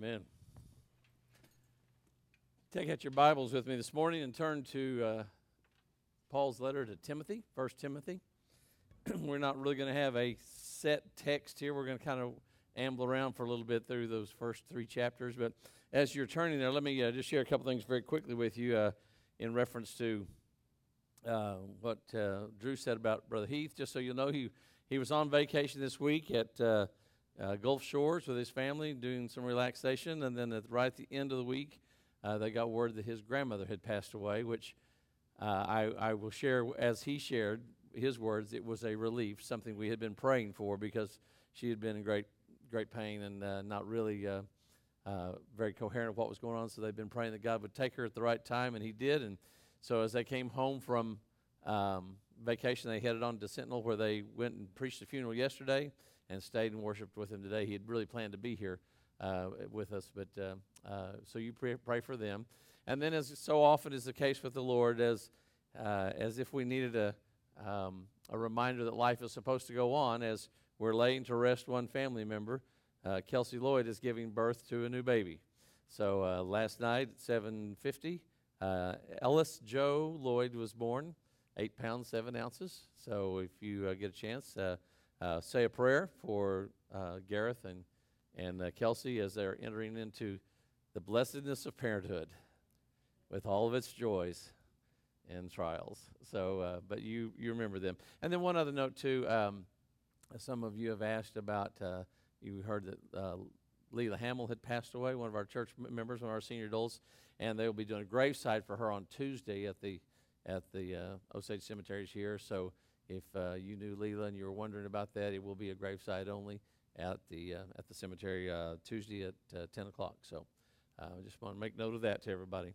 Amen. Take out your Bibles with me this morning and turn to Paul's letter to Timothy, 1 Timothy. We're not really going to have a set text here. We're going to kind of amble around for a little bit through those first three chapters. But as you're turning there, let me just share a couple things very quickly with you in reference to what Drew said about Brother Heath. Just so you know, he was on vacation this week at Gulf Shores with his family doing some relaxation, and then right at the end of the week they got word that his grandmother had passed away, which I will share as he shared his words. It was a relief, something we had been praying for because she had been in great pain and not really very coherent of what was going on, so they'd been praying that God would take her at the right time, and he did. And so as they came home from vacation, they headed on to Sentinel, where they went and preached the funeral yesterday and stayed and worshiped with him today. He had really planned to be here with us, but so you pray for them. And then, as so often is the case with the Lord, as if we needed a reminder that life is supposed to go on, as we're laying to rest one family member, Kelsey Lloyd is giving birth to a new baby. So last night at 7:50, Ellis Joe Lloyd was born, 8 pounds 7 ounces. So if you get a chance, say a prayer for Gareth and Kelsey as they're entering into the blessedness of parenthood with all of its joys and trials. So, but you remember them. And then one other note too. Some of you have asked about. You heard that Leela Hamill had passed away, one of our church members, one of our senior adults, and they will be doing a graveside for her on Tuesday at the Osage Cemetery here. So if you knew Leela and you were wondering about that, it will be a graveside only at the cemetery Tuesday at 10 o'clock. So I just want to make note of that to everybody.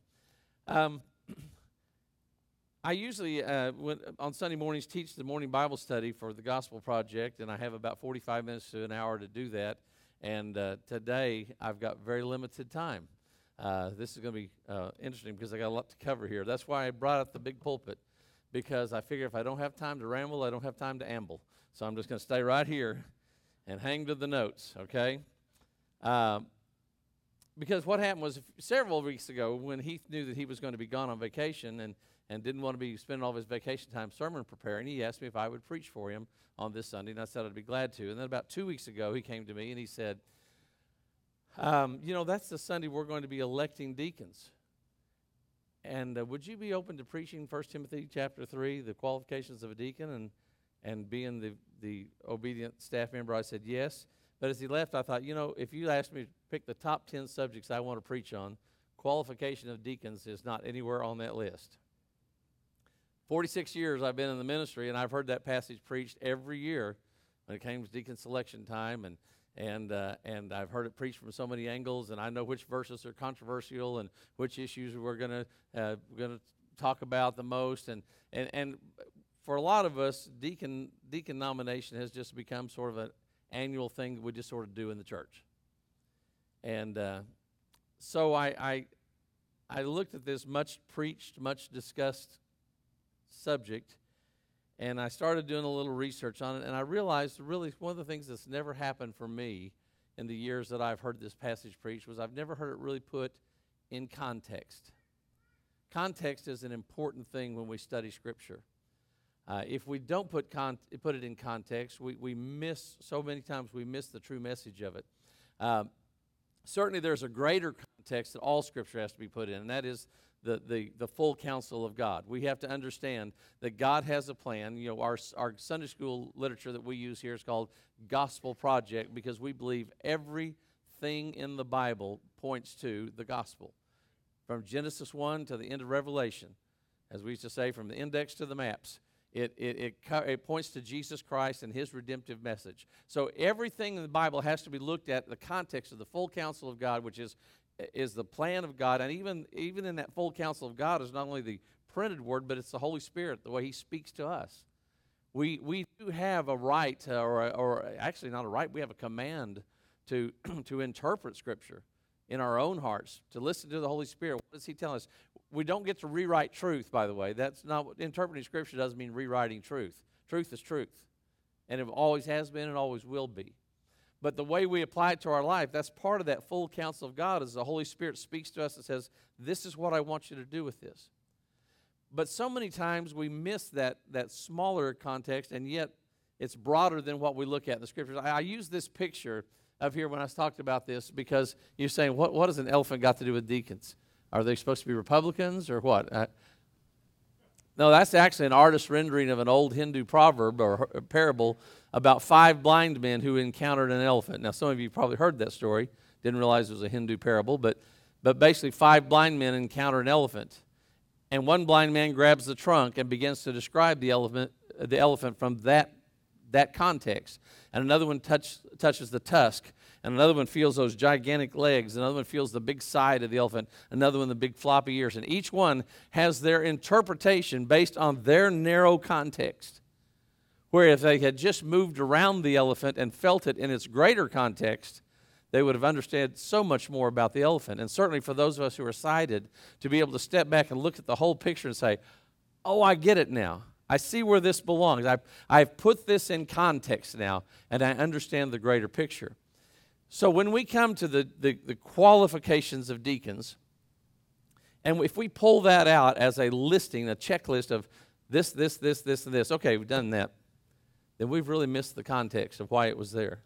I usually, on Sunday mornings, teach the morning Bible study for the Gospel Project, and I have about 45 minutes to an hour to do that. And today, I've got very limited time. This is going to be interesting because I got a lot to cover here. That's why I brought up the big pulpit, because I figure if I don't have time to ramble, I don't have time to amble. So I'm just going to stay right here and hang to the notes, okay? Because what happened was several weeks ago when Heath knew that he was going to be gone on vacation and didn't want to be spending all of his vacation time sermon preparing, he asked me if I would preach for him on this Sunday, and I said I'd be glad to. And then about 2 weeks ago, he came to me and he said, that's the Sunday we're going to be electing deacons. And would you be open to preaching 1 Timothy chapter 3, the qualifications of a deacon, and being the obedient staff member? I said yes. But as he left, I thought, if you asked me to pick the top 10 subjects I want to preach on, qualification of deacons is not anywhere on that list. 46 years I've been in the ministry, and I've heard that passage preached every year when it came to deacon selection time, and I've heard it preached from so many angles, and I know which verses are controversial and which issues we're going to talk about the most, and for a lot of us, deacon nomination has just become sort of an annual thing that we just sort of do in the church, and so I looked at this much preached, much discussed subject, and I started doing a little research on it, and I realized really one of the things that's never happened for me in the years that I've heard this passage preached was I've never heard it really put in context. Context is an important thing when we study Scripture. If we don't put it in context, we miss, so many times we miss the true message of it. Certainly there's a greater context that all Scripture has to be put in, and that is the full counsel of God. We have to understand that God has a plan. Our Sunday school literature that we use here is called Gospel Project, because we believe everything in the Bible points to the gospel. From Genesis 1 to the end of Revelation, as we used to say, from the index to the maps, it points to Jesus Christ and His redemptive message. So everything in the Bible has to be looked at in the context of the full counsel of God, which is the plan of God. And even in that full counsel of God is not only the printed word, but it's the Holy Spirit, the way He speaks to us. We do have a right, or actually not a right, we have a command to interpret Scripture in our own hearts, to listen to the Holy Spirit. What does He tell us? We don't get to rewrite truth, by the way. That's not what interpreting Scripture doesn't mean rewriting truth. Truth is truth, and it always has been and always will be. But the way we apply it to our life, that's part of that full counsel of God, is the Holy Spirit speaks to us and says, this is what I want you to do with this. But so many times we miss that smaller context, and yet it's broader than what we look at in the Scriptures. I use this picture of here when I was talking about this because you're saying, what has an elephant got to do with deacons? Are they supposed to be Republicans or what? No, that's actually an artist's rendering of an old Hindu proverb or a parable about 5 blind men who encountered an elephant. Now, some of you probably heard that story. Didn't realize it was a Hindu parable, but basically 5 blind men encounter an elephant. And one blind man grabs the trunk and begins to describe the elephant from that context. And another one touches the tusk. And another one feels those gigantic legs. Another one feels the big side of the elephant. Another one the big floppy ears. And each one has their interpretation based on their narrow context. Where if they had just moved around the elephant and felt it in its greater context, they would have understood so much more about the elephant. And certainly for those of us who are sighted, to be able to step back and look at the whole picture and say, oh, I get it now. I see where this belongs. I've put this in context now, and I understand the greater picture. So when we come to the qualifications of deacons, and if we pull that out as a listing, a checklist of this, and this, okay, we've done that, then we've really missed the context of why it was there.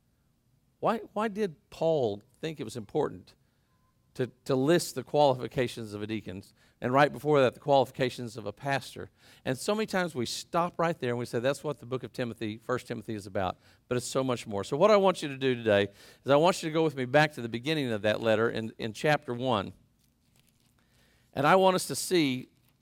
Why did Paul think it was important to list the qualifications of a deacon? And right before that, the qualifications of a pastor. And so many times we stop right there and we say, that's what the book of Timothy, 1 Timothy is about. But it's so much more. So what I want you to do today is I want you to go with me back to the beginning of that letter in chapter 1. And I want us to see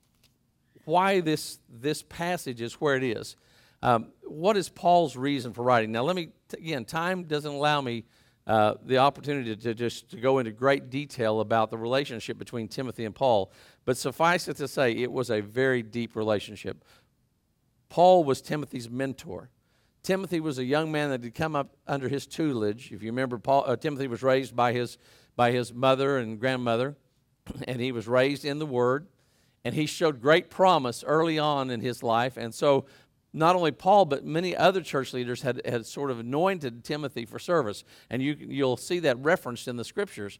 why this passage is where it is. What is Paul's reason for writing? Now, again, time doesn't allow me the opportunity to go into great detail about the relationship between Timothy and Paul. But suffice it to say, it was a very deep relationship. Paul was Timothy's mentor. Timothy was a young man that had come up under his tutelage. If you remember, Timothy was raised by his mother and grandmother, and he was raised in the Word. And he showed great promise early on in his life. And so not only Paul, but many other church leaders had sort of anointed Timothy for service. And you'll see that referenced in the Scriptures.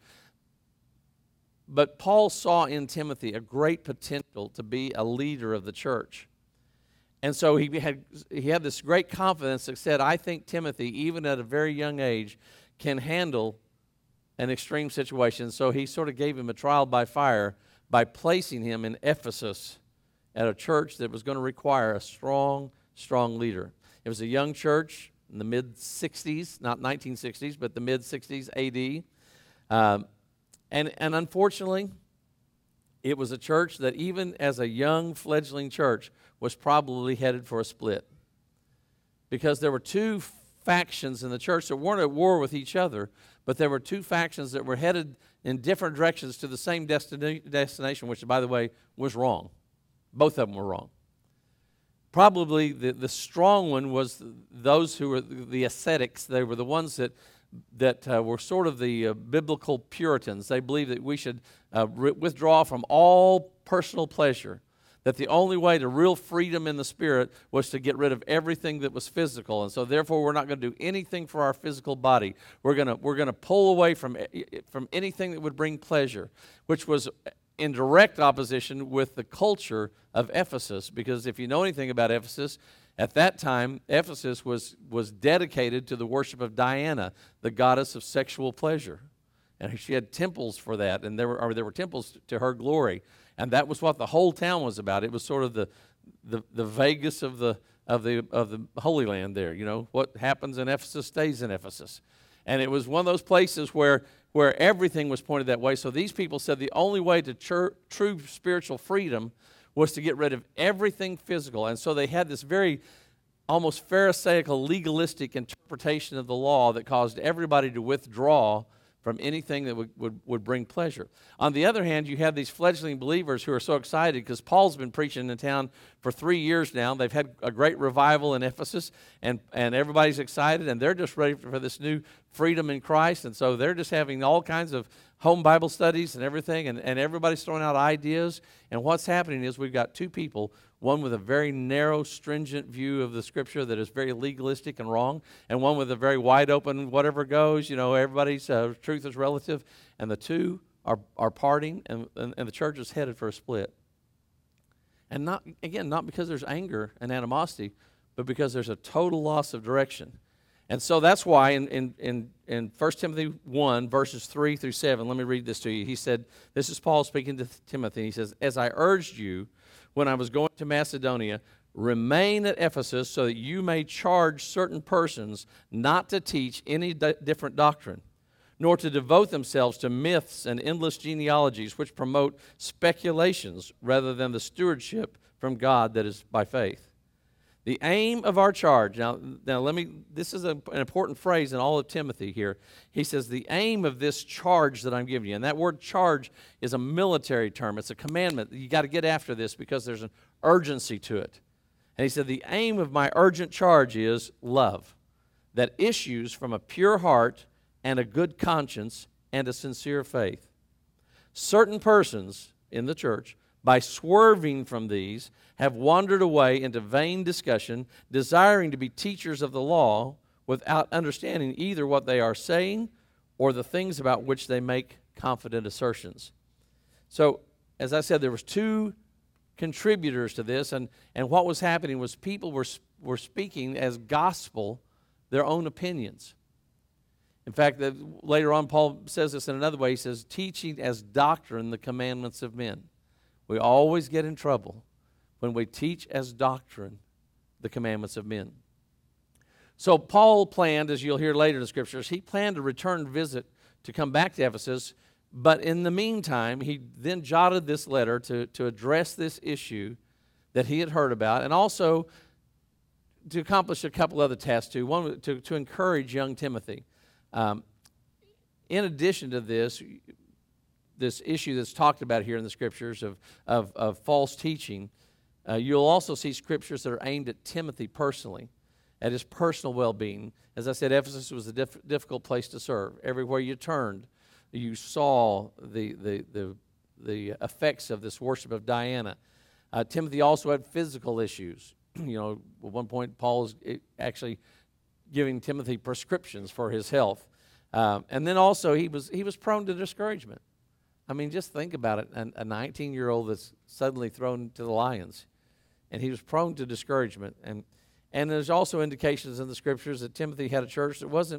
But Paul saw in Timothy a great potential to be a leader of the church. And so he had this great confidence that said, I think Timothy, even at a very young age, can handle an extreme situation. So he sort of gave him a trial by fire by placing him in Ephesus at a church that was going to require a strong leader. It was a young church in the mid-60s, not 1960s, but the mid-60s AD. And unfortunately, it was a church that even as a young fledgling church was probably headed for a split. Because there were 2 factions in the church that weren't at war with each other, but there were 2 factions that were headed in different directions to the same destination, which, by the way, was wrong. Both of them were wrong. Probably the strong one was those who were the ascetics. They were the ones that were sort of the biblical Puritans. They believed that we should withdraw from all personal pleasure, that the only way to real freedom in the spirit was to get rid of everything that was physical. And so therefore we're not going to do anything for our physical body. We're going to pull away from anything that would bring pleasure, which was in direct opposition with the culture of Ephesus. Because if you know anything about Ephesus, at that time, Ephesus was dedicated to the worship of Diana, the goddess of sexual pleasure. And she had temples for that, and there were temples to her glory. And that was what the whole town was about. It was sort of the Vegas of the Holy Land there. You know, what happens in Ephesus stays in Ephesus. And it was one of those places where everything was pointed that way. So these people said the only way to true spiritual freedom was to get rid of everything physical. And so they had this very almost pharisaical, legalistic interpretation of the law that caused everybody to withdraw from anything that would bring pleasure. On the other hand, you have these fledgling believers who are so excited because Paul's been preaching in town for 3 years now. They've had a great revival in Ephesus, and everybody's excited, and they're just ready for this new freedom in Christ. And so they're just having all kinds of home Bible studies and everything, and everybody's throwing out ideas. And what's happening is we've got 2 people. one with a very narrow, stringent view of the Scripture that is very legalistic and wrong, and one with a very wide open, whatever goes, everybody's truth is relative, and the two are parting, and the church is headed for a split. And not because there's anger and animosity, but because there's a total loss of direction. And so that's why in 1 Timothy 1, verses 3 through 7, let me read this to you. He said, this is Paul speaking to Timothy. He says, as I urged you when I was going to Macedonia, remain at Ephesus so that you may charge certain persons not to teach any different doctrine, nor to devote themselves to myths and endless genealogies which promote speculations rather than the stewardship from God that is by faith. The aim of our charge, now this is an important phrase in all of Timothy here. He says, the aim of this charge that I'm giving you, and that word charge is a military term. It's a commandment. You got to get after this because there's an urgency to it. And he said, the aim of my urgent charge is love that issues from a pure heart and a good conscience and a sincere faith. Certain persons in the church, by swerving from these, have wandered away into vain discussion, desiring to be teachers of the law without understanding either what they are saying or the things about which they make confident assertions. So, as I said, there was two contributors to this, and what was happening was people were speaking as gospel their own opinions. In fact, later on, Paul says this in another way. He says, teaching as doctrine the commandments of men. We always get in trouble when we teach as doctrine the commandments of men. So Paul planned, as you'll hear later in the Scriptures, he planned to return visit to come back to Ephesus, but in the meantime, he then jotted this letter to address this issue that he had heard about, and also to accomplish a couple other tasks too. One, to encourage young Timothy. In addition to this issue that's talked about here in the Scriptures of false teaching, you'll also see Scriptures that are aimed at Timothy personally, at his personal well-being. As I said, Ephesus was a difficult place to serve. Everywhere you turned, you saw the effects of this worship of Diana. Timothy also had physical issues. At one point, Paul is actually giving Timothy prescriptions for his health. And then also, he was prone to discouragement. I mean, just think about it, a 19-year-old that's suddenly thrown to the lions. And he was prone to discouragement. And there's also indications in the Scriptures that Timothy had a church that wasn't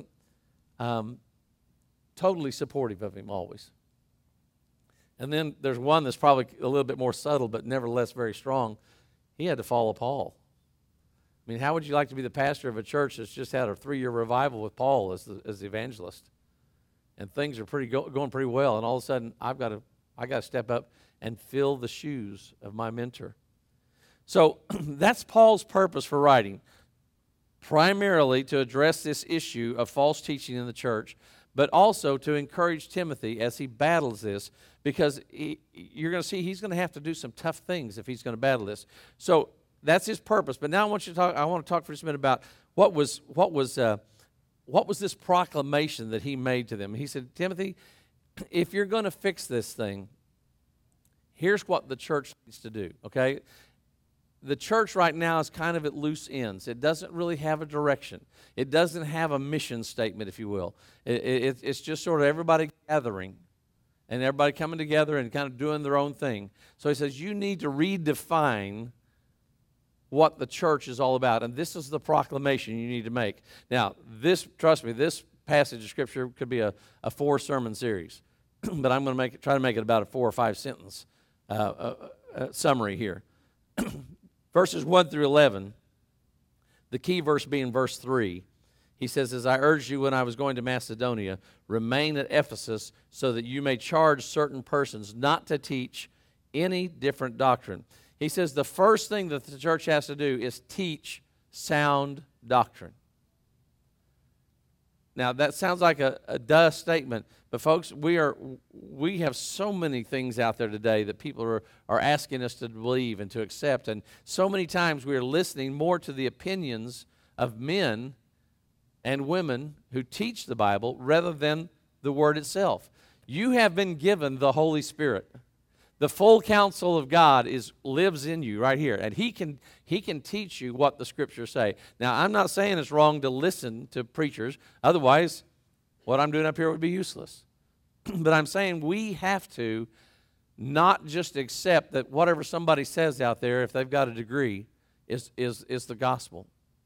totally supportive of him always. And then there's one that's probably a little bit more subtle, but nevertheless very strong. He had to follow Paul. I mean, how would you like to be the pastor of a church that's just had a 3-year revival with Paul as the evangelist? And things are going pretty well, and all of a sudden I got to step up and fill the shoes of my mentor. So that's Paul's purpose for writing, primarily to address this issue of false teaching in the church, but also to encourage Timothy as he battles this, because you're going to see he's going to have to do some tough things if he's going to battle this. So that's his purpose. But now I want to talk for just a minute about what was this proclamation that he made to them. He said, Timothy, if you're going to fix this thing, here's what the church needs to do, okay? The church right now is kind of at loose ends. It doesn't really have a direction. It doesn't have a mission statement, if you will. It's just sort of everybody gathering and everybody coming together and kind of doing their own thing. So he says, you need to redefine what the church is all about, and this is the proclamation you need to make. Now, trust me, this passage of Scripture could be a 4-sermon series, but I'm going to try to make it about a 4 or 5 sentence summary here. Verses 1 through 11, the key verse being verse 3, he says, as I urged you when I was going to Macedonia, remain at Ephesus so that you may charge certain persons not to teach any different doctrine. He says the first thing that the church has to do is teach sound doctrine. Now, that sounds like a duh statement, but folks, we have so many things out there today that people are asking us to believe and to accept, and so many times we are listening more to the opinions of men and women who teach the Bible rather than the Word itself. You have been given the Holy Spirit. The full counsel of God lives in you right here, and He can teach you what the Scriptures say. Now, I'm not saying it's wrong to listen to preachers. Otherwise, what I'm doing up here would be useless. But I'm saying we have to not just accept that whatever somebody says out there, if they've got a degree, is the gospel.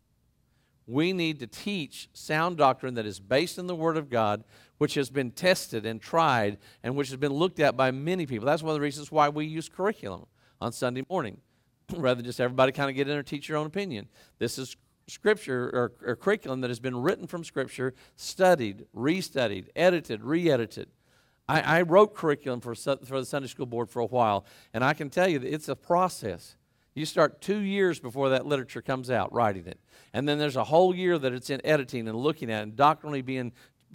We need to teach sound doctrine that is based in the Word of God, which has been tested and tried, and which has been looked at by many people. That's one of the reasons why we use curriculum on Sunday morning, rather than just everybody kind of get in and teach your own opinion. This is Scripture or curriculum that has been written from Scripture, studied, restudied, edited, re-edited. I wrote curriculum for the Sunday School Board for a while, and I can tell you that it's a process. You start 2 years before that literature comes out, writing it. And then there's a whole year that it's in editing and looking at and doctrinally being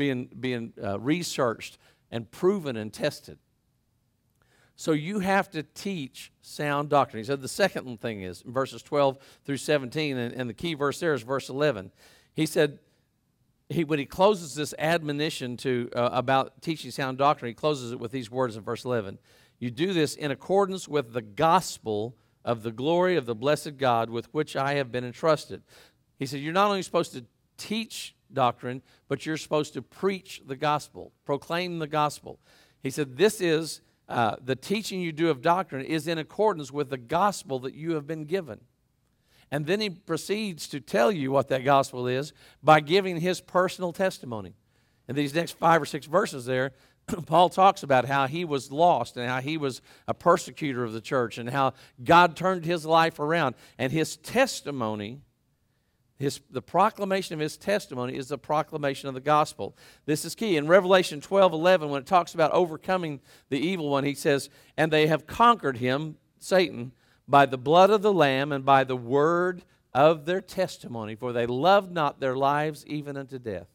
researched and proven and tested. So you have to teach sound doctrine. He said the second thing is in verses 12 through 17, and the key verse there is verse 11. He said, when he closes this admonition about teaching sound doctrine, he closes it with these words in verse 11. You do this in accordance with the gospel of the glory of the blessed God with which I have been entrusted. He said, you're not only supposed to teach doctrine, but you're supposed to preach the gospel, proclaim the gospel. He said, this is, the teaching you do of doctrine is in accordance with the gospel that you have been given. And then he proceeds to tell you what that gospel is by giving his personal testimony. In these next 5 or 6 verses there, Paul talks about how he was lost and how he was a persecutor of the church and how God turned his life around. And his testimony, the proclamation of his testimony is the proclamation of the gospel. This is key. In Revelation 12:11, when it talks about overcoming the evil one, he says, and they have conquered him, Satan, by the blood of the Lamb and by the word of their testimony, for they loved not their lives even unto death.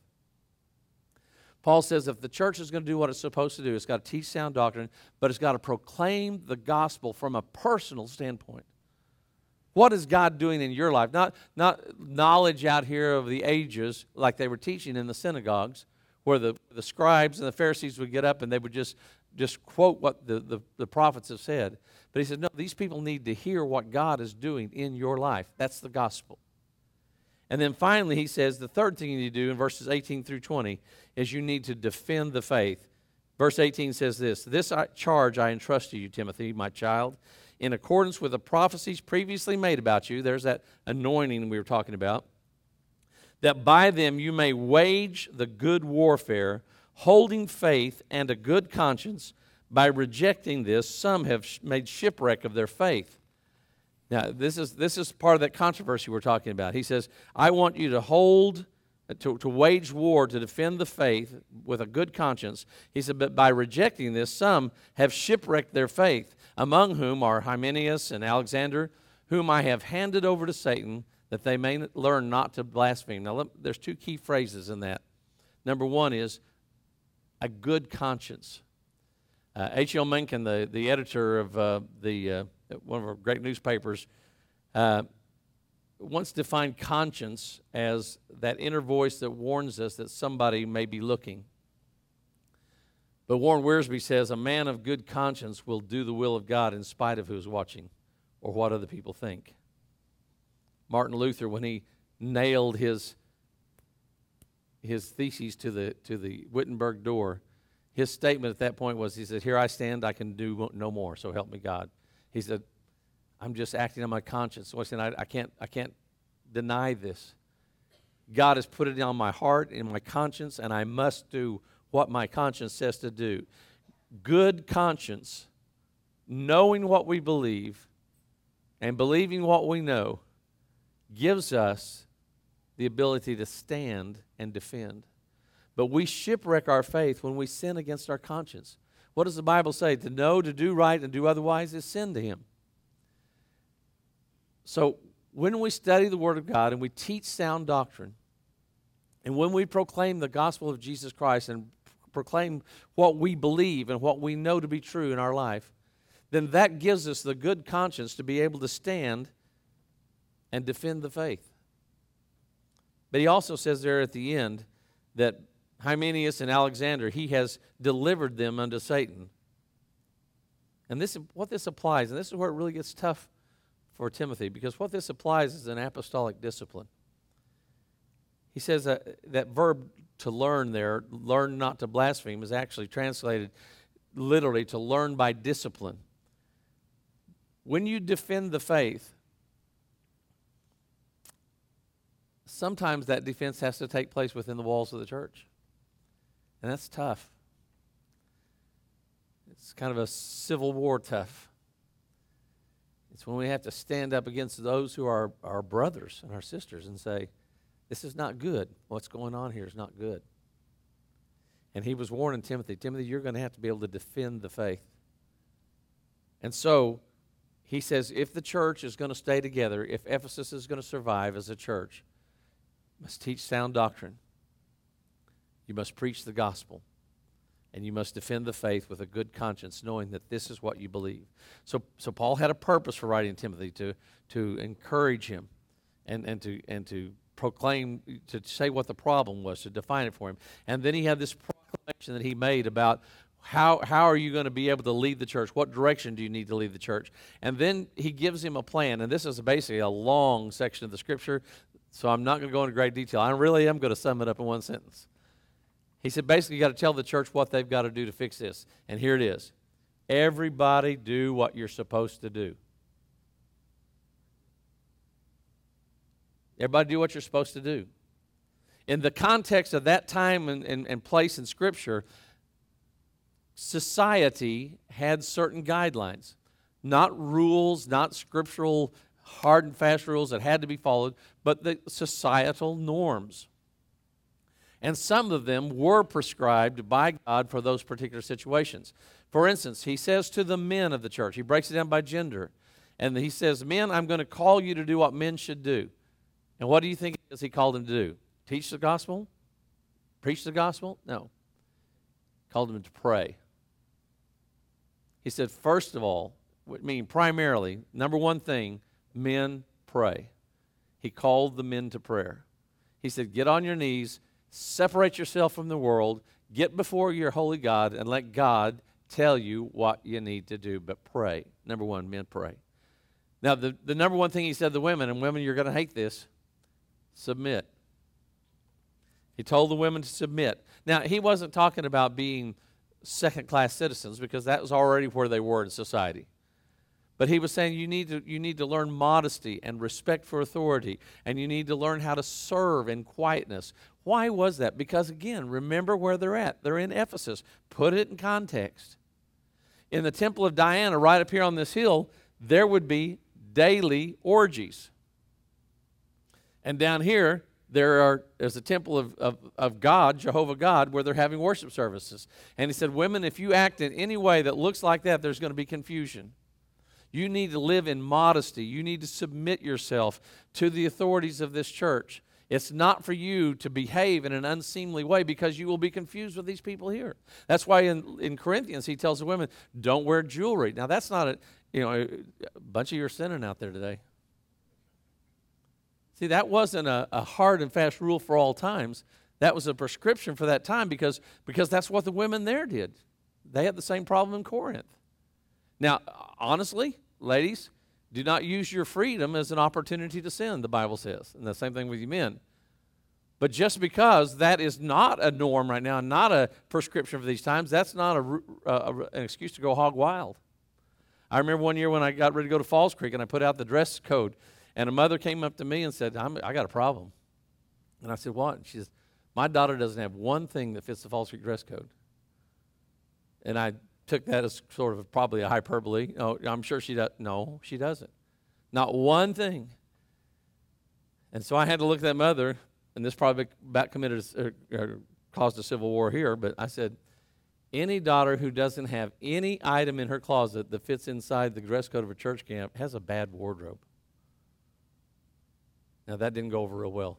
Paul says if the church is going to do what it's supposed to do, it's got to teach sound doctrine, but it's got to proclaim the gospel from a personal standpoint. What is God doing in your life? Not knowledge out here of the ages like they were teaching in the synagogues, where the scribes and the Pharisees would get up and they would just quote what the prophets have said. But he said, no, these people need to hear what God is doing in your life. That's the gospel. And then finally, he says, the third thing you need to do in verses 18 through 20 is you need to defend the faith. Verse 18 says this charge I entrust to you, Timothy, my child, in accordance with the prophecies previously made about you. There's that anointing we were talking about. That by them you may wage the good warfare, holding faith and a good conscience. By rejecting this, some have made shipwreck of their faith. Now, this is part of that controversy we're talking about. He says, I want you to wage war, to defend the faith with a good conscience. He said, but by rejecting this, some have shipwrecked their faith, among whom are Hymenaeus and Alexander, whom I have handed over to Satan, that they may learn not to blaspheme. Now, there's 2 key phrases in that. Number 1 is a good conscience. H.L. Mencken, the editor of one of our great newspapers, once defined conscience as that inner voice that warns us that somebody may be looking. But Warren Wiersbe says, a man of good conscience will do the will of God in spite of who's watching or what other people think. Martin Luther, when he nailed his theses to the Wittenberg door, his statement at that point was, he said, here I stand, I can do no more, so help me God. He said, I'm just acting on my conscience. So I said, I can't deny this. God has put it on my heart, in my conscience, and I must do what my conscience says to do. Good conscience, knowing what we believe and believing what we know, gives us the ability to stand and defend. But we shipwreck our faith when we sin against our conscience. What does the Bible say? To know, to do right, and do otherwise is sin to him. So when we study the Word of God and we teach sound doctrine, and when we proclaim the gospel of Jesus Christ and proclaim what we believe and what we know to be true in our life, then that gives us the good conscience to be able to stand and defend the faith. But he also says there at the end that Hymenaeus and Alexander, he has delivered them unto Satan. And what this applies, and this is where it really gets tough for Timothy, because what this applies is an apostolic discipline. He says that verb to learn there, learn not to blaspheme, is actually translated literally to learn by discipline. When you defend the faith, sometimes that defense has to take place within the walls of the church. And that's tough. It's kind of a civil war tough. It's when we have to stand up against those who are our brothers and our sisters and say, this is not good. What's going on here is not good. And he was warning Timothy, Timothy, you're going to have to be able to defend the faith. And so he says, if the church is going to stay together, if Ephesus is going to survive as a church, you must teach sound doctrine. You must preach the gospel. And you must defend the faith with a good conscience, knowing that this is what you believe. So Paul had a purpose for writing Timothy, to encourage him and to proclaim, to say what the problem was, to define it for him. And then he had this proclamation that he made about how are you going to be able to lead the church? What direction do you need to lead the church? And then he gives him a plan. And this is basically a long section of the scripture, so I'm not going to go into great detail. I really am going to sum it up in one sentence. He said, basically, you got to tell the church what they've got to do to fix this. And here it is. Everybody do what you're supposed to do. Everybody do what you're supposed to do. In the context of that time and place in Scripture, society had certain guidelines. Not rules, not scriptural hard and fast rules that had to be followed, but the societal norms. And some of them were prescribed by God for those particular situations. For instance, he says to the men of the church, he breaks it down by gender, and he says, men, I'm going to call you to do what men should do. And what do you think he called them to do? Teach the gospel? Preach the gospel? No. He called them to pray. He said, first of all, meaning primarily, number one thing, men pray. He called the men to prayer. He said, get on your knees, separate yourself from the world, get before your holy God, and let God tell you what you need to do. But pray. Number one, men pray. Now, the number one thing he said to the women, and women, you're going to hate this, submit. He told the women to submit. Now, he wasn't talking about being second-class citizens, because that was already where they were in society. But he was saying you need to learn modesty and respect for authority, and you need to learn how to serve in quietness. Why was that? Because, again, remember where they're at. They're in Ephesus. Put it in context. In the temple of Diana, right up here on this hill, there would be daily orgies. And down here, there's a temple of God, Jehovah God, where they're having worship services. And he said, women, if you act in any way that looks like that, there's going to be confusion. You need to live in modesty. You need to submit yourself to the authorities of this church. It's not for you to behave in an unseemly way, because you will be confused with these people here. That's why in Corinthians he tells the women, don't wear jewelry. Now that's not a bunch of you are sinning out there today. See, that wasn't a hard and fast rule for all times. That was a prescription for that time because that's what the women there did. They had the same problem in Corinth. Now, honestly, ladies, do not use your freedom as an opportunity to sin, the Bible says. And the same thing with you men. But just because that is not a norm right now, not a prescription for these times, that's not an excuse to go hog wild. I remember one year when I got ready to go to Falls Creek and I put out the dress code, and a mother came up to me and said, I got a problem. And I said, what? And she says, my daughter doesn't have one thing that fits the Falls Creek dress code. And I took that as sort of probably a hyperbole. Oh, I'm sure she does. No, she doesn't. Not one thing. And so I had to look at that mother, and this probably about caused a civil war here, but I said, any daughter who doesn't have any item in her closet that fits inside the dress code of a church camp has a bad wardrobe. Now, that didn't go over real well.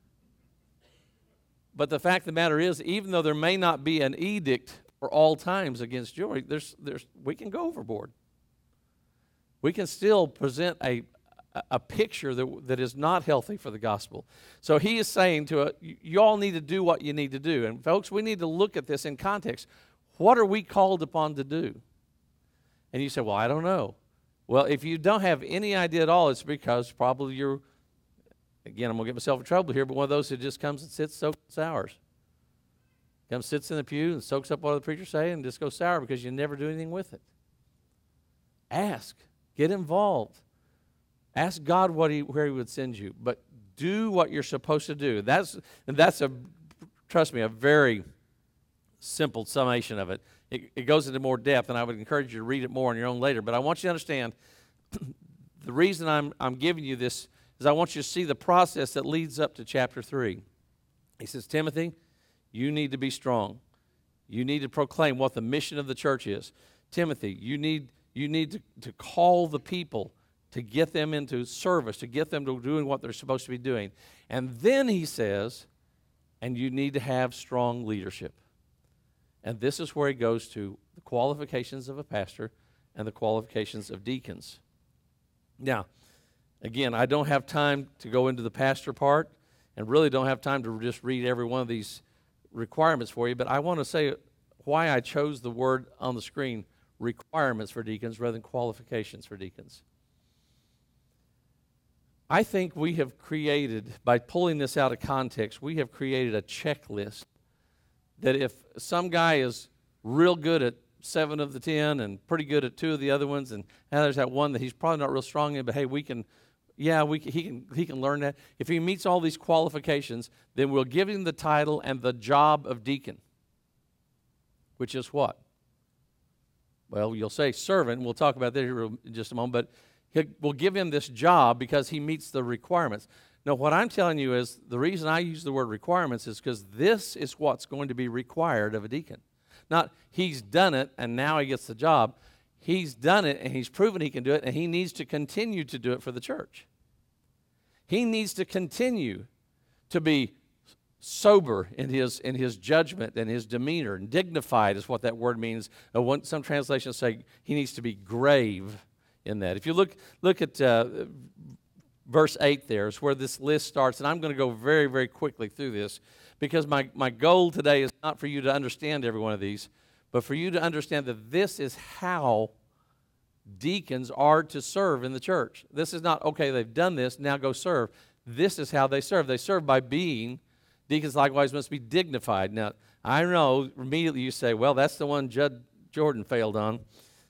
But the fact of the matter is, even though there may not be an edict for all times against jewelry, we can go overboard. We can still present a picture that is not healthy for the gospel. So he is saying to you all need to do what you need to do. And folks, we need to look at this in context. What are we called upon to do? And you say, well, I don't know. Well, if you don't have any idea at all, it's because probably you're, again, I'm going to get myself in trouble here, but one of those who just comes and sits, soaks sours. Comes, sits in the pew and soaks up what the preacher's saying and just goes sour because you never do anything with it. Ask. Get involved. Ask God where He would send you. But do what you're supposed to do. That's trust me, a very simple summation of it. It goes into more depth, and I would encourage you to read it more on your own later. But I want you to understand the reason I'm giving you this is I want you to see the process that leads up to chapter 3. He says, Timothy, you need to be strong. You need to proclaim what the mission of the church is. Timothy, you need to call the people to get them into service, to get them to doing what they're supposed to be doing. And then he says, and you need to have strong leadership. And this is where he goes to the qualifications of a pastor and the qualifications of deacons. Now, again, I don't have time to go into the pastor part and really don't have time to just read every one of these requirements for you, but I want to say why I chose the word on the screen, requirements for deacons rather than qualifications for deacons. I think we have created, by pulling this out of context, we have created a checklist that if some guy is real good at 7 of the 10 and pretty good at 2 of the other ones, and now there's that one that he's probably not real strong in, but hey, he can learn that. If he meets all these qualifications, then we'll give him the title and the job of deacon, which is what? Well, you'll say servant, and we'll talk about that here in just a moment, but we'll give him this job because he meets the requirements. Now, what I'm telling you is the reason I use the word requirements is because this is what's going to be required of a deacon. Not he's done it and now he gets the job. He's done it and he's proven he can do it, and he needs to continue to do it for the church. He needs to continue to be sober in his judgment and his demeanor, and dignified is what that word means. Some translations say he needs to be grave in that. If you look at verse 8 there is where this list starts, and I'm going to go very, very quickly through this because my goal today is not for you to understand every one of these, but for you to understand that this is how deacons are to serve in the church. This is not, okay, they've done this, now go serve. This is how they serve. They serve by being, deacons likewise must be dignified. Now, I know immediately you say, well, that's the one Judd Jordan failed on.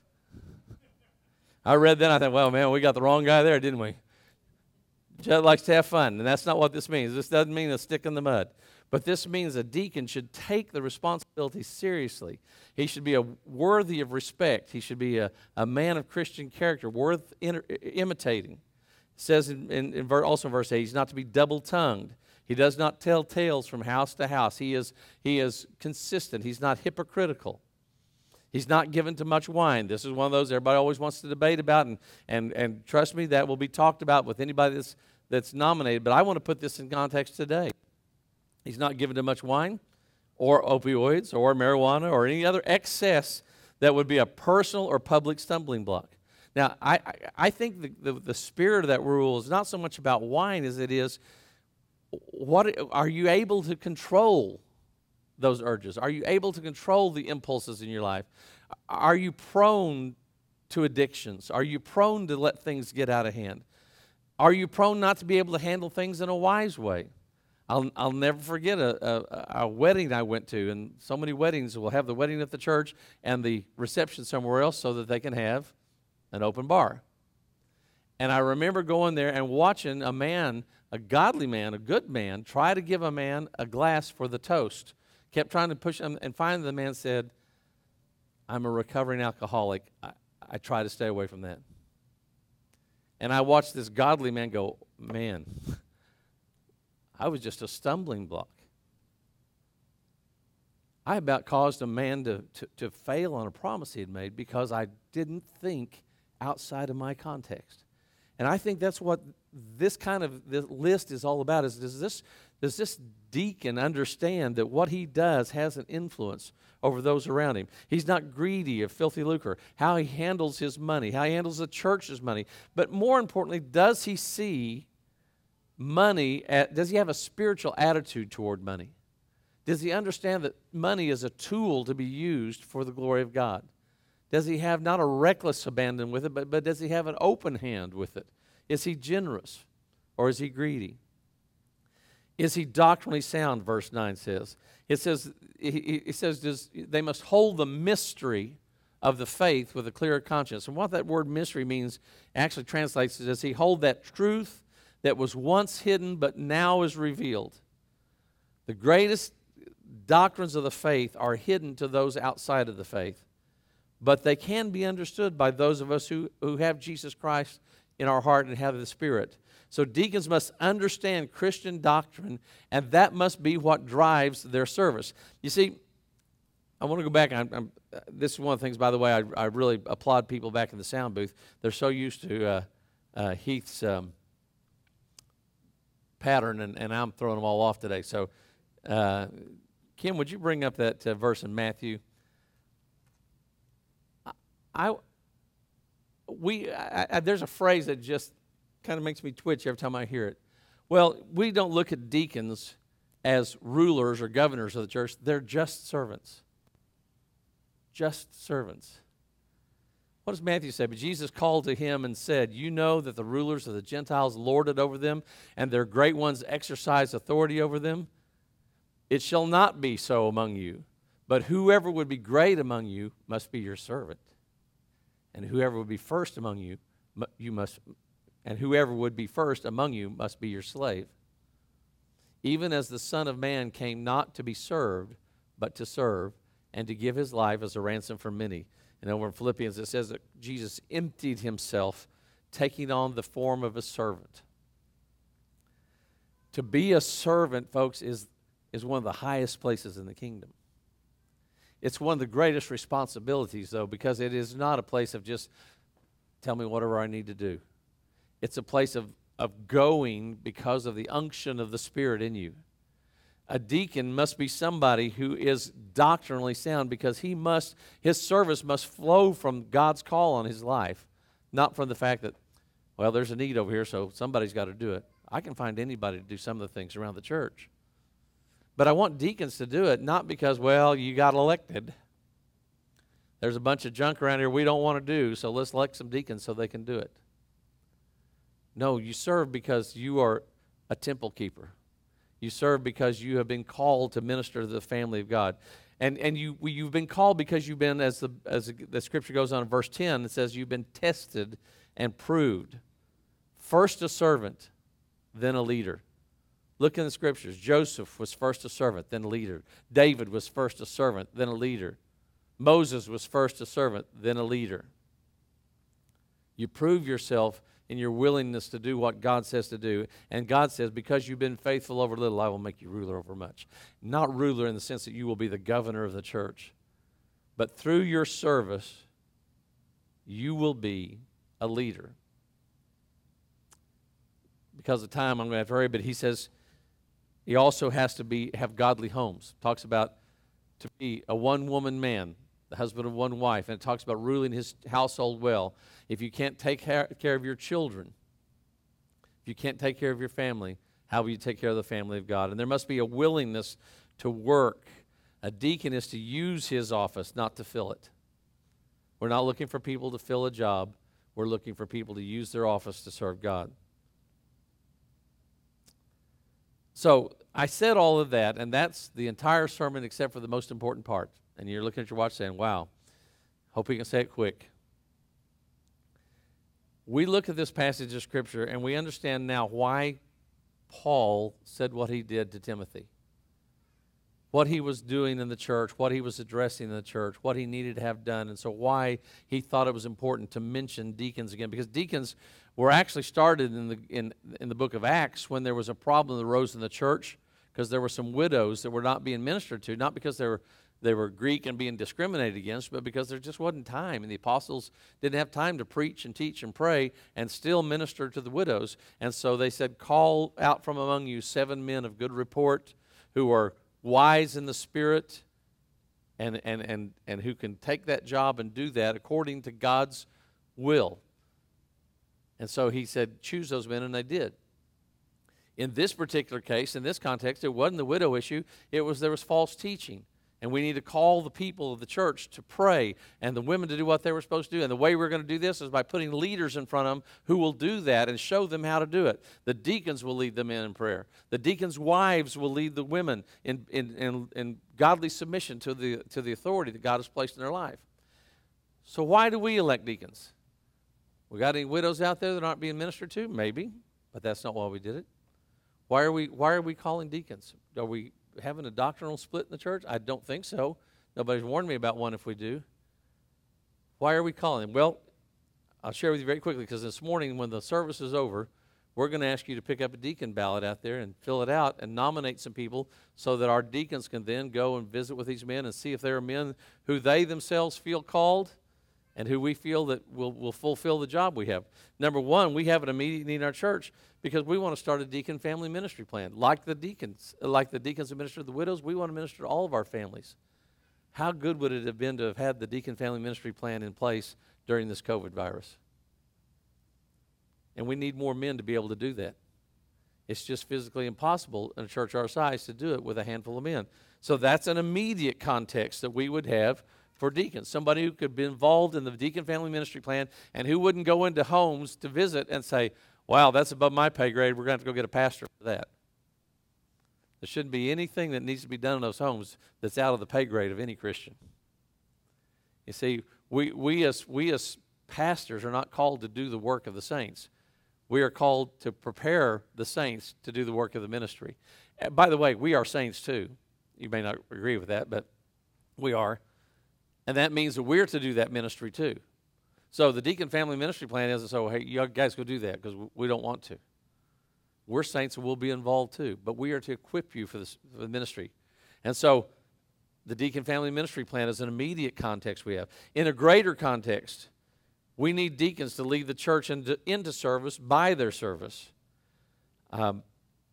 I read that, I thought, well, man, we got the wrong guy there, didn't we? Judd likes to have fun, and that's not what this means. This doesn't mean a stick in the mud. But this means a deacon should take the responsibility seriously. He should be worthy of respect. He should be a man of Christian character, worth imitating. It says also in verse 8, he's not to be double-tongued. He does not tell tales from house to house. He is consistent. He's not hypocritical. He's not given to much wine. This is one of those everybody always wants to debate about, and trust me, that will be talked about with anybody that's nominated. But I want to put this in context today. He's not given to much wine or opioids or marijuana or any other excess that would be a personal or public stumbling block. Now, I think the spirit of that rule is not so much about wine as it is, what are you able to control those urges? Are you able to control the impulses in your life? Are you prone to addictions? Are you prone to let things get out of hand? Are you prone not to be able to handle things in a wise way? I'll never forget a wedding I went to, and so many weddings will have the wedding at the church and the reception somewhere else so that they can have an open bar. And I remember going there and watching a man, a godly man, a good man, try to give a man a glass for the toast. Kept trying to push him, and finally the man said, I'm a recovering alcoholic. I try to stay away from that. And I watched this godly man go, man, I was just a stumbling block. I about caused a man to fail on a promise he had made because I didn't think outside of my context. And I think that's what this list is all about. Does this deacon understand that what he does has an influence over those around him? He's not greedy of filthy lucre. How he handles his money, how he handles the church's money. But more importantly, does he see money, does he have a spiritual attitude toward money? Does he understand that money is a tool to be used for the glory of God? Does he have not a reckless abandon with it, but does he have an open hand with it? Is he generous or is he greedy? Is he doctrinally sound, verse 9 says. It says, they must hold the mystery of the faith with a clear conscience. And what that word mystery means actually translates to, does he hold that truth that was once hidden but now is revealed? The greatest doctrines of the faith are hidden to those outside of the faith, but they can be understood by those of us who have Jesus Christ in our heart and have the Spirit. So deacons must understand Christian doctrine, and that must be what drives their service. You see, I want to go back. This is one of the things, by the way, I really applaud people back in the sound booth. They're so used to Heath's pattern, and I'm throwing them all off today. So, Kim, would you bring up that verse in Matthew? There's a phrase that just kind of makes me twitch every time I hear it. Well, we don't look at deacons as rulers or governors of the church. They're just servants. Just servants. What does Matthew say? But Jesus called to him and said, you know that the rulers of the Gentiles lord it over them, and their great ones exercise authority over them. It shall not be so among you, but whoever would be great among you must be your servant. And whoever would be first among you, whoever would be first among you must be your slave. Even as the Son of Man came not to be served, but to serve, and to give his life as a ransom for many. And over in Philippians it says that Jesus emptied himself, taking on the form of a servant. To be a servant, folks, is one of the highest places in the kingdom. It's one of the greatest responsibilities, though, because it is not a place of just tell me whatever I need to do. It's a place of going because of the unction of the Spirit in you. A deacon must be somebody who is doctrinally sound, because his service must flow from God's call on his life, not from the fact that, well, there's a need over here, so somebody's got to do it. I can find anybody to do some of the things around the church. But I want deacons to do it, not because, well, you got elected. There's a bunch of junk around here we don't want to do, so let's elect some deacons so they can do it. No, you serve because you are a temple keeper. You serve because you have been called to minister to the family of God. And you've been called because you've been, as the scripture goes on in verse 10, it says you've been tested and proved. First a servant, then a leader. Look in the scriptures. Joseph was first a servant, then a leader. David was first a servant, then a leader. Moses was first a servant, then a leader. You prove yourself in your willingness to do what God says to do. And God says, because you've been faithful over little, I will make you ruler over much. Not ruler in the sense that you will be the governor of the church. But through your service, you will be a leader. Because of time, I'm going to have to hurry, but he says he also has to have godly homes. Talks about to be a one-woman man, the husband of one wife, and it talks about ruling his household well. If you can't take care of your children, if you can't take care of your family, how will you take care of the family of God? And there must be a willingness to work. A deacon is to use his office, not to fill it. We're not looking for people to fill a job. We're looking for people to use their office to serve God. So I said all of that, and that's the entire sermon except for the most important part. And you're looking at your watch saying, wow, hope we can say it quick. We look at this passage of Scripture, and we understand now why Paul said what he did to Timothy. What he was doing in the church, what he was addressing in the church, what he needed to have done, and so why he thought it was important to mention deacons again. Because deacons were actually started in the book of Acts when there was a problem that arose in the church, because there were some widows that were not being ministered to, not because they were Greek and being discriminated against, but because there just wasn't time, and the apostles didn't have time to preach and teach and pray and still minister to the widows. And so they said, call out from among you 7 men of good report who are wise in the Spirit and who can take that job and do that according to God's will. And so he said, choose those men, and they did. In this particular case, in this context, it wasn't the widow issue. There was false teaching. And we need to call the people of the church to pray and the women to do what they were supposed to do. And the way we're going to do this is by putting leaders in front of them who will do that and show them how to do it. The deacons will lead them in prayer. The deacons' wives will lead the women in godly submission to the authority that God has placed in their life. So why do we elect deacons? We got any widows out there that aren't being ministered to? Maybe, but that's not why we did it. Why are we calling deacons? Are we having a doctrinal split in the church? I don't think so. Nobody's warned me about one if we do. Why are we calling them? Well, I'll share with you very quickly, because this morning when the service is over, we're going to ask you to pick up a deacon ballot out there and fill it out and nominate some people so that our deacons can then go and visit with these men and see if there are men who they themselves feel called and who we feel that will fulfill the job we have. Number one, we have an immediate need in our church because we want to start a deacon family ministry plan. Like the deacons who minister to the widows, we want to minister to all of our families. How good would it have been to have had the deacon family ministry plan in place during this COVID virus? And we need more men to be able to do that. It's just physically impossible in a church our size to do it with a handful of men. So that's an immediate context that we would have for deacons, somebody who could be involved in the deacon family ministry plan and who wouldn't go into homes to visit and say, wow, that's above my pay grade, we're going to have to go get a pastor for that. There shouldn't be anything that needs to be done in those homes that's out of the pay grade of any Christian. You see, we as pastors are not called to do the work of the saints. We are called to prepare the saints to do the work of the ministry. By the way, we are saints too. You may not agree with that, but we are. And that means that we're to do that ministry too. So the deacon family ministry plan isn't so, hey, you guys go do that because we don't want to. We're saints and we'll be involved too. But we are to equip you for the ministry. And so the deacon family ministry plan is an immediate context we have. In a greater context, we need deacons to lead the church into service by their service. I'm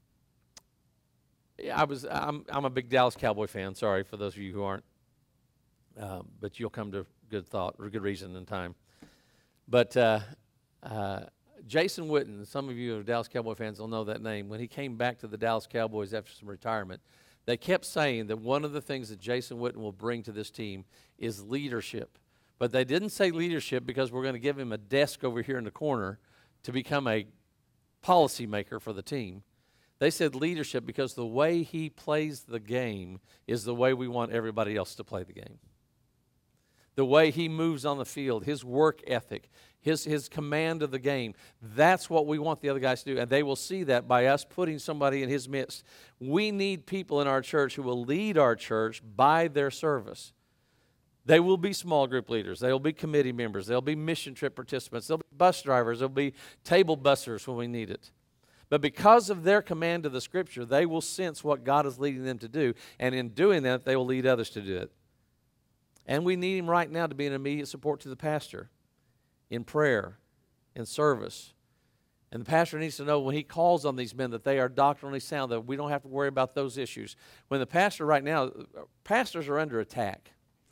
a big Dallas Cowboy fan. Sorry for those of you who aren't. But you'll come to good thought or good reason in time. But Jason Witten, some of you who are Dallas Cowboy fans will know that name. When he came back to the Dallas Cowboys after some retirement, they kept saying that one of the things that Jason Witten will bring to this team is leadership. But they didn't say leadership because we're going to give him a desk over here in the corner to become a policy maker for the team. They said leadership because the way he plays the game is the way we want everybody else to play the game. The way he moves on the field, his work ethic, his command of the game, that's what we want the other guys to do. And they will see that by us putting somebody in his midst. We need people in our church who will lead our church by their service. They will be small group leaders. They will be committee members. They'll be mission trip participants. They'll be bus drivers. They'll be table bussers when we need it. But because of their command of the Scripture, they will sense what God is leading them to do. And in doing that, they will lead others to do it. And we need him right now to be an immediate support to the pastor in prayer, in service. And the pastor needs to know when he calls on these men that they are doctrinally sound, that we don't have to worry about those issues. When the pastor right now, pastors are under attack.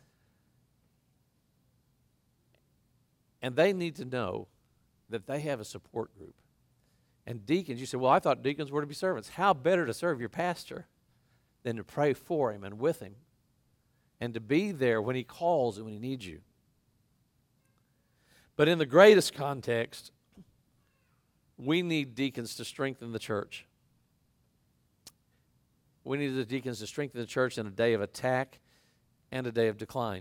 And they need to know that they have a support group. And deacons, you say, well, I thought deacons were to be servants. How better to serve your pastor than to pray for him and with him and to be there when he calls and when he needs you. But in the greatest context, we need deacons to strengthen the church. We need the deacons to strengthen the church in a day of attack and a day of decline.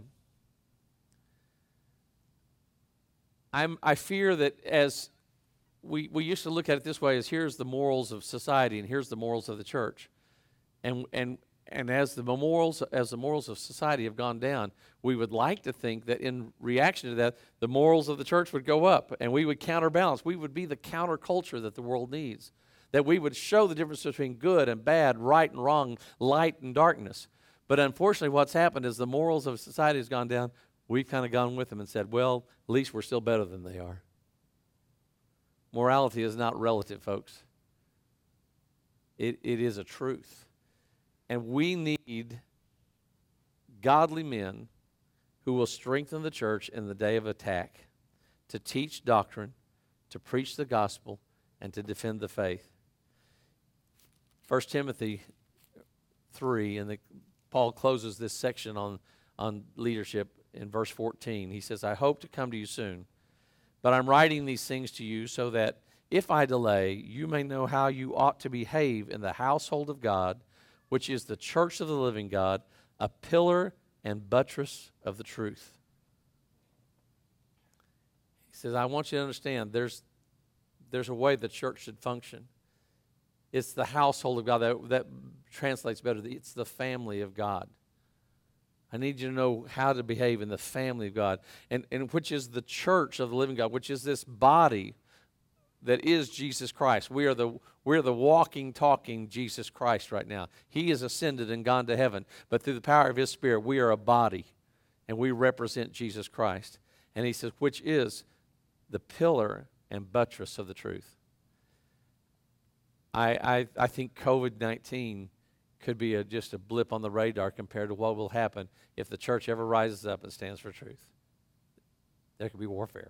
I fear that as we used to look at it this way, as here's the morals of society and here's the morals of the church. And as the morals of society have gone down, we would like to think that in reaction to that, the morals of the church would go up and we would counterbalance. We would be the counterculture that the world needs. That we would show the difference between good and bad, right and wrong, light and darkness. But unfortunately, what's happened is the morals of society has gone down. We've kind of gone with them and said, well, at least we're still better than they are. Morality is not relative, folks. It is a truth. And we need godly men who will strengthen the church in the day of attack, to teach doctrine, to preach the gospel, and to defend the faith. 1 Timothy 3, in the Paul closes this section on leadership in verse 14. He says, I hope to come to you soon, but I'm writing these things to you so that if I delay, you may know how you ought to behave in the household of God, which is the church of the living God, a pillar and buttress of the truth. He says, I want you to understand there's a way the church should function. It's the household of God. That translates better. It's the family of God. I need you to know how to behave in the family of God, and which is the church of the living God, which is this body that is Jesus Christ. We're the walking, talking Jesus Christ right now. He is ascended and gone to heaven, but through the power of His Spirit, we are a body, and we represent Jesus Christ. And He says, which is the pillar and buttress of the truth. I think COVID-19 could be just a blip on the radar compared to what will happen if the church ever rises up and stands for truth. There could be warfare.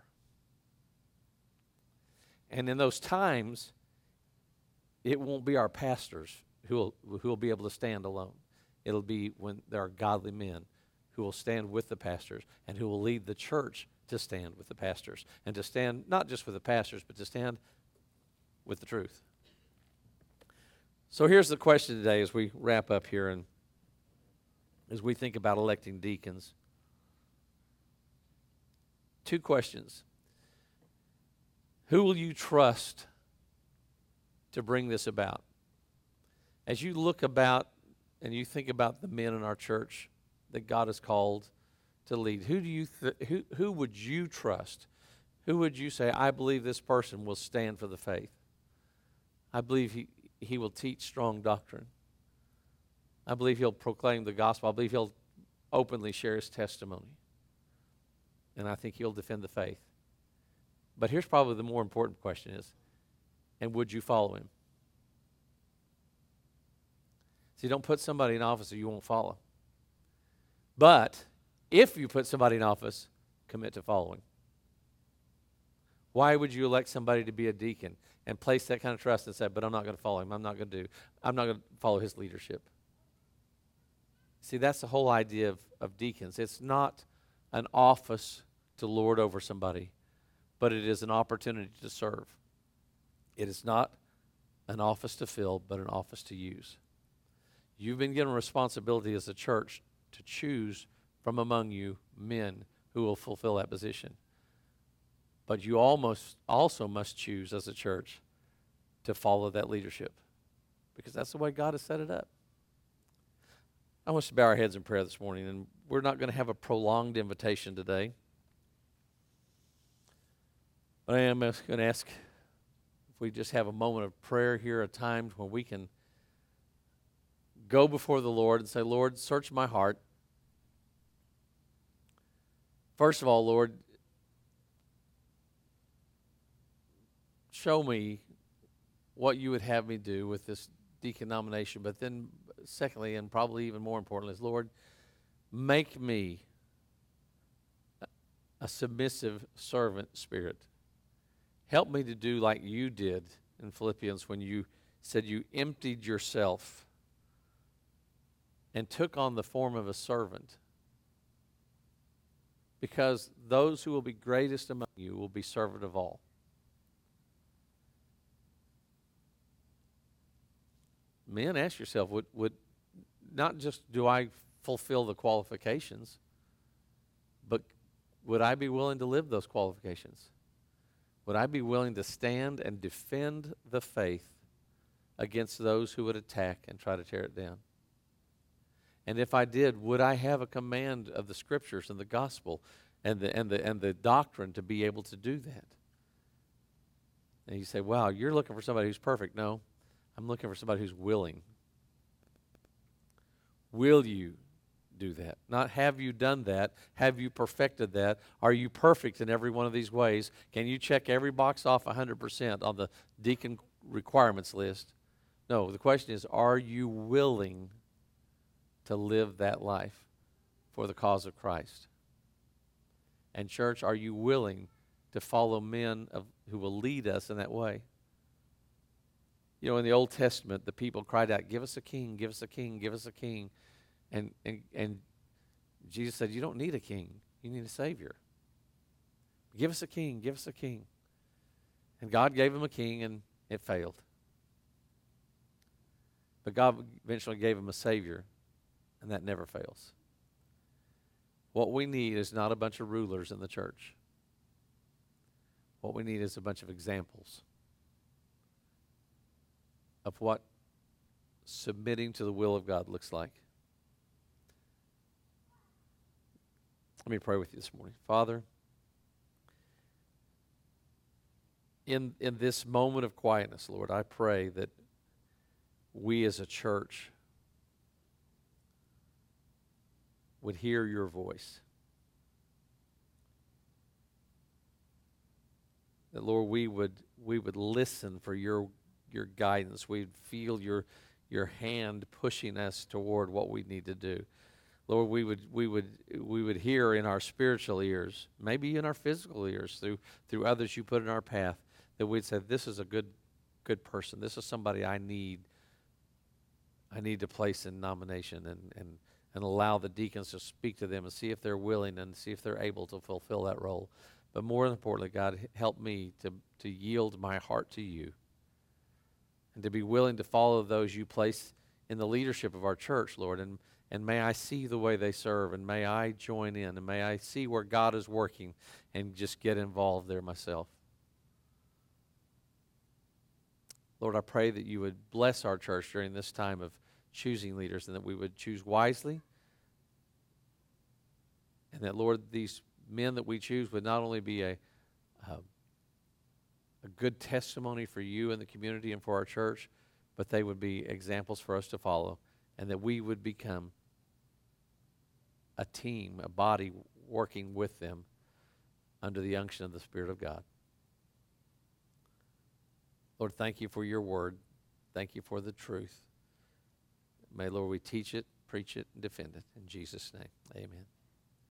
And in those times, it won't be our pastors who will be able to stand alone. It'll be when there are godly men who will stand with the pastors and who will lead the church to stand with the pastors, and to stand not just with the pastors, but to stand with the truth. So here's the question today as we wrap up here and as we think about electing deacons. 2 questions. Who will you trust to bring this about? As you look about and you think about the men in our church that God has called to lead, who would you trust? Who would you say, I believe this person will stand for the faith? I believe he will teach strong doctrine. I believe he'll proclaim the gospel. I believe he'll openly share his testimony. And I think he'll defend the faith. But here's probably the more important question is, and would you follow him? See, don't put somebody in office that you won't follow. But if you put somebody in office, commit to following. Why would you elect somebody to be a deacon and place that kind of trust and say, but I'm not going to follow him. I'm not going to follow his leadership. See, that's the whole idea of deacons. It's not an office to lord over somebody, but it is an opportunity to serve. It is not an office to fill, but an office to use. You've been given responsibility as a church to choose from among you men who will fulfill that position. But you also must choose as a church to follow that leadership, because that's the way God has set it up. I want us to bow our heads in prayer this morning, and we're not going to have a prolonged invitation today. But I am going to ask if we just have a moment of prayer here, a time when we can go before the Lord and say, Lord, search my heart. First of all, Lord, show me what you would have me do with this deacon nomination. But then secondly, and probably even more importantly, is, Lord, make me a submissive servant spirit. Help me to do like you did in Philippians when you said you emptied yourself and took on the form of a servant. Because those who will be greatest among you will be servant of all. Men, ask yourself, would not just do I fulfill the qualifications, but would I be willing to live those qualifications? Would I be willing to stand and defend the faith against those who would attack and try to tear it down? And if I did, would I have a command of the Scriptures and the gospel and the doctrine to be able to do that? And you say, wow, you're looking for somebody who's perfect. No, I'm looking for somebody who's willing. Will you do that? Not have you done that? Have you perfected that? Are you perfect in every one of these ways? Can you check every box off 100% on the deacon requirements list? No, the question is, are you willing to live that life for the cause of Christ? And church, are you willing to follow men who will lead us in that way? You know, in the Old Testament, the people cried out, give us a king, give us a king, give us a king. And Jesus said, you don't need a king. You need a Savior. Give us a king. Give us a king. And God gave him a king, and it failed. But God eventually gave him a Savior, and that never fails. What we need is not a bunch of rulers in the church. What we need is a bunch of examples of what submitting to the will of God looks like. Let me pray with you this morning. Father, in this moment of quietness, Lord, I pray that we as a church would hear your voice. That, Lord, we would listen for your guidance. We'd feel your hand pushing us toward what we need to do. Lord, we would hear in our spiritual ears, maybe in our physical ears, through others you put in our path, that we'd say, this is a good person. This is somebody I need to place in nomination and allow the deacons to speak to them and see if they're willing and see if they're able to fulfill that role. But more importantly, God, help me to yield my heart to you and to be willing to follow those you place in the leadership of our church, Lord. And may I see the way they serve, and may I join in, and may I see where God is working and just get involved there myself. Lord, I pray that you would bless our church during this time of choosing leaders, and that we would choose wisely, and that, Lord, these men that we choose would not only be a good testimony for you and the community and for our church, but they would be examples for us to follow, and that we would become a team, a body working with them under the unction of the Spirit of God. Lord, thank you for your word. Thank you for the truth. May, Lord, we teach it, preach it, and defend it. In Jesus' name, amen.